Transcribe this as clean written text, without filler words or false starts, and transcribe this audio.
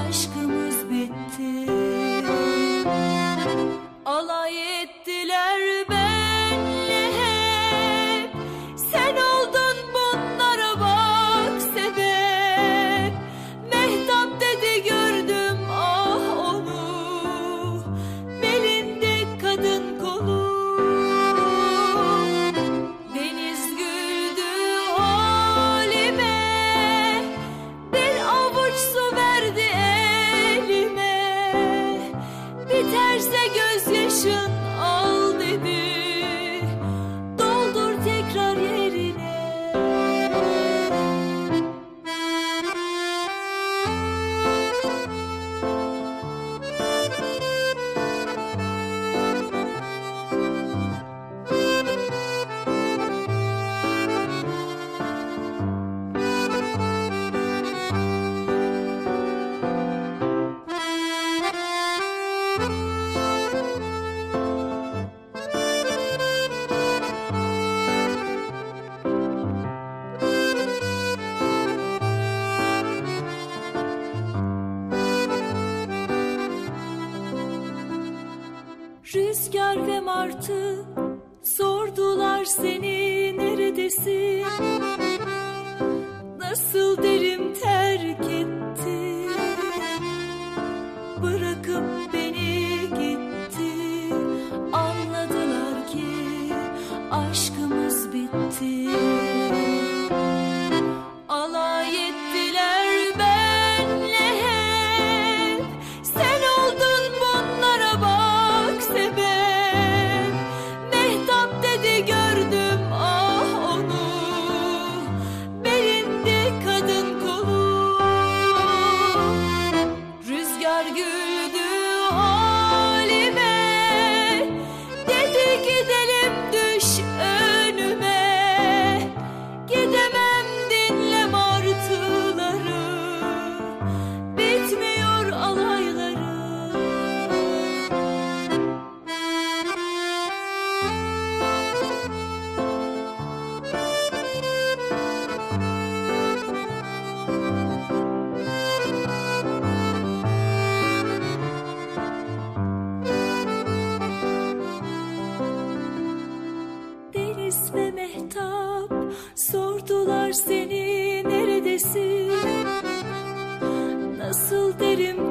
aşkımız bitti. Alay ettiler benle hep, sen oldun bunlara bak sebep. Mehtap dedi gördüm ah onu, belinde kadın kolu. Deniz güldü halime, bir avuç su verdi elime. Biterse gözyaşın al dedi, doldur tekrar yerine. Rüzgar ve martı sordular seni neredesin? Nasıl derim terk etti, bırakıp beni gitti. Anladılar ki aşkımız bitti. Alay ettiler benle hep, sen oldun bunlara bak sebep. Mehtap dedi gördüm ah onu, belinde kadın kolu. Rüzgar güldü halime, dedi gidelim düş önüme. Gidemem dinle martıları, bitmiyor alayları. Deniz ve mehtap sordular seni neredesin? Nasıl derim